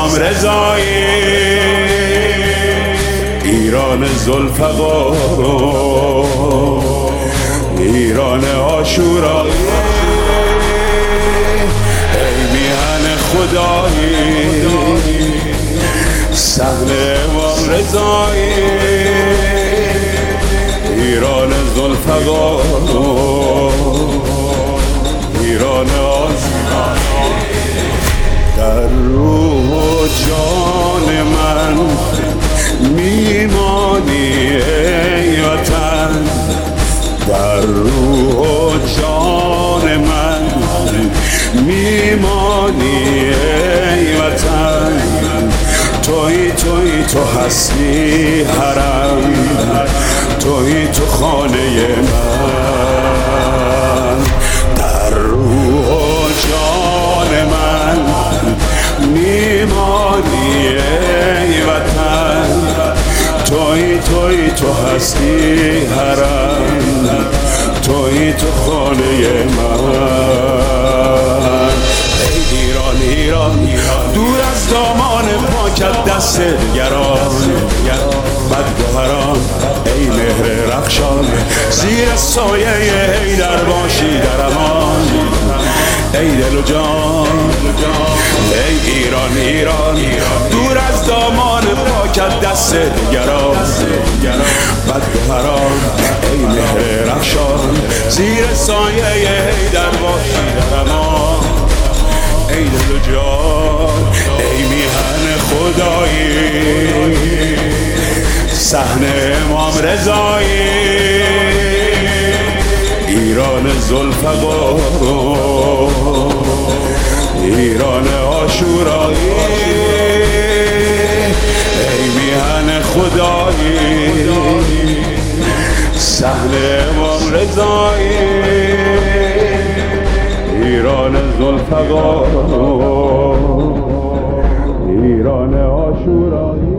امام رضایی، ایران ذوالفقار، ایران عاشورایی، ای میهن خدایی، صحن امام رضایی، ایران ذوالفقار، ایران عاشورایی. در روح و جان من میمانی ای وطن، در روح و جان من میمانی ای وطن، تویی تو هستی حرم، تویی تو خانه من، در روح و جان من میمانی ای وطن، تویی تو هستی حرم، تویی تو خانه من. ای ایران دور از دامان پاکت دست گران، بدگوهران ای مهر رخشان، زیر سایه حیدر باشی در امان، ای دل و جان. ای ایران دور از دامان پاکت دست گران، بدگوهران ای مهر رخشان، زیر سایه حیدر باشی در امان، ای دل و جان. ای میهن خدایی، صحن امام رضایی، ایران ذوالفقار، ایران عاشورایی، ای میهن خدایی، صحن امام رضایی، ایران ذوالفقار، ایران عاشورایی.